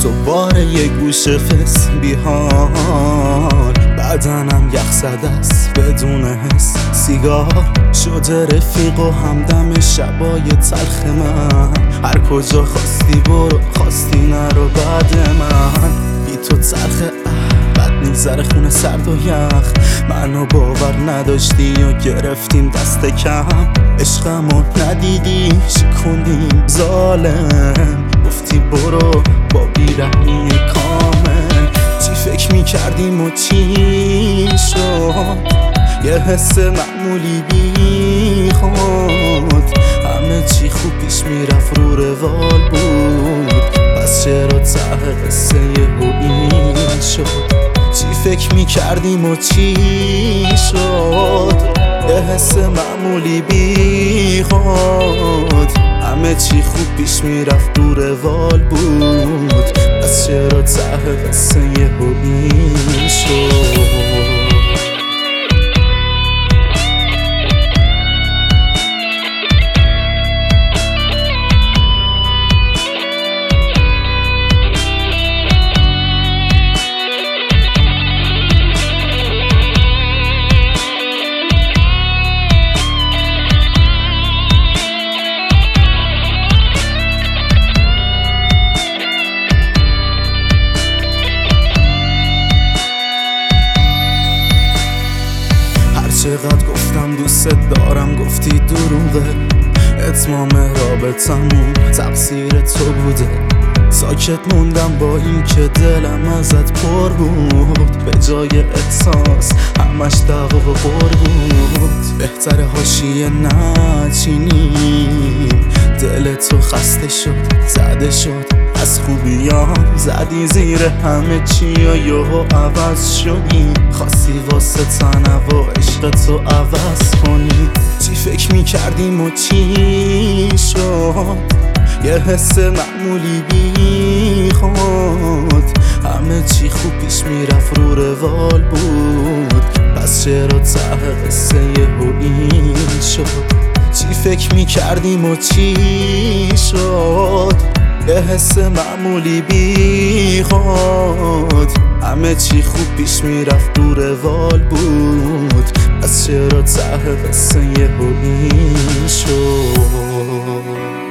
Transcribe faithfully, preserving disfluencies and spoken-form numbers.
دوباره یه گوشه فس بیحال، بدنم یخ زده است بدون حس، سیگار شده رفیق و همدم شبای تلخ من. هر کجا خواستی برو، خواستی نرو بعد من. بی تو تلخه بد میگذره خونه سرد و یخ، منو باور نداشتی و گرفتیم دست کم. عشقمو ندیدی شکوندیم ظالم، گفتی برو با بیرحمی کامل. چی فکر میکردیم و چی شد؟ یه حس معمولی بی خود، همه چی خوب پیش میرفت رو روال بود، پس چرا ته قصه یهو این شد؟ چی فکر میکردیم و چی شد؟ یه حس معمولی بی خود، همه چی خوب پیش میرفت رو روال بود، پس چرا ته قصه یهو این شد؟ چقدر گفتم دوست دارم گفتی دروغه، اتمام رابطمون تقصیر تو بوده. ساکت موندم با این که دلم ازت پر بود، به جای احساس همش دعوا و غر بود. بهتر حاشیه نچینیم، دل تو خسته شد زده شد از خوبیام، زدی زیر همه چی و یهو عوض شدی. خواستی واسه تنو و عشق تو عوض کنی. چی فکر میکردیم و چی شد؟ یه حس معمولی بی خود، همه چی خوب پیش میرفت رو روال بود، پس چرا ته قصه یهو این شد؟ چی فکر میکردیم و چی شد؟ یه حس معمولی بی خود، همه چی خوب پیش میرفت رو روال بود، پس چرا ته قصه یهو این شد؟